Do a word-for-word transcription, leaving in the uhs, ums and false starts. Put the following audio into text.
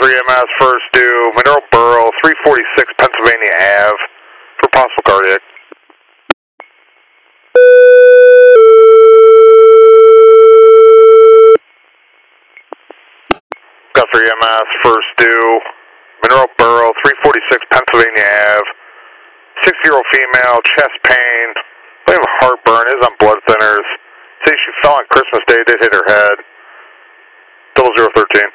three M S, first due, Monroe Borough, three forty-six Pennsylvania Ave, for possible cardiac. Got three M S, first due, Monroe Borough, three forty-six Pennsylvania Ave, six-year-old female, chest pain, we have heartburn, is on blood thinners. Say she fell on Christmas Day, did hit her head. Double zero thirteen.